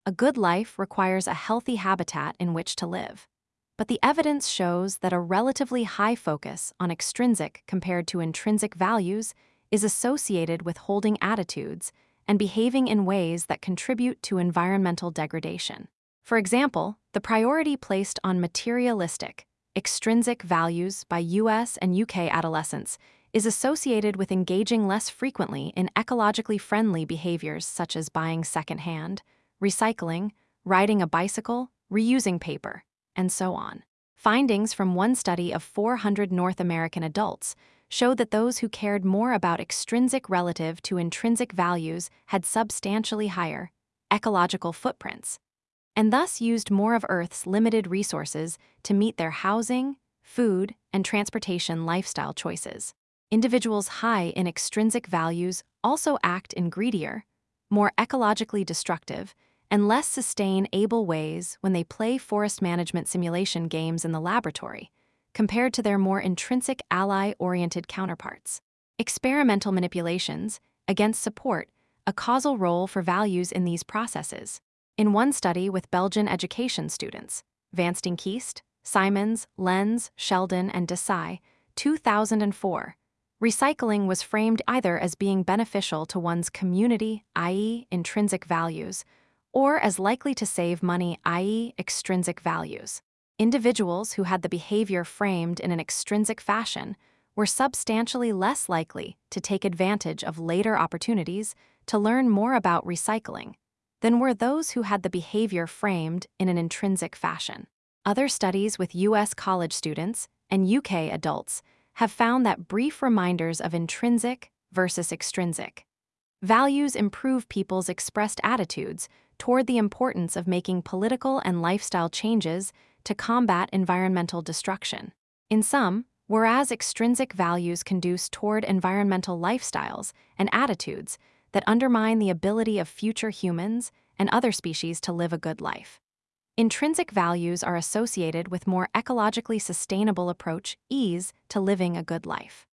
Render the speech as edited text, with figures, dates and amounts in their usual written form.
a good life requires a healthy habitat in which to live. But the evidence shows that a relatively high focus on extrinsic compared to intrinsic values is associated with holding attitudes and behaving in ways that contribute to environmental degradation. For example, the priority placed on materialistic, extrinsic values by US and UK adolescents is associated with engaging less frequently in ecologically friendly behaviors such as buying secondhand, recycling, riding a bicycle, reusing paper, and so on. Findings from one study of 400 North American adults showed that those who cared more about extrinsic relative to intrinsic values had substantially higher ecological footprints, and thus used more of Earth's limited resources to meet their housing, food, and transportation lifestyle choices. Individuals high in extrinsic values also act in greedier, more ecologically destructive, and less sustain-able ways when they play forest management simulation games in the laboratory, compared to their more intrinsic ally-oriented counterparts. Experimental manipulations, against support, a causal role for values in these processes. In one study with Belgian education students, Vanstein Kiest, Simons, Lenz, Sheldon, and Desai, 2004, recycling was framed either as being beneficial to one's community, i.e., intrinsic values, or as likely to save money, i.e., extrinsic values. Individuals who had the behavior framed in an extrinsic fashion were substantially less likely to take advantage of later opportunities to learn more about recycling than were those who had the behavior framed in an intrinsic fashion. Other studies with US college students and UK adults have found that brief reminders of intrinsic versus extrinsic values improve people's expressed attitudes toward the importance of making political and lifestyle changes to combat environmental destruction. In some, whereas extrinsic values conduce toward environmental lifestyles and attitudes that undermine the ability of future humans and other species to live a good life. Intrinsic values are associated with more ecologically sustainable approach ease to living a good life.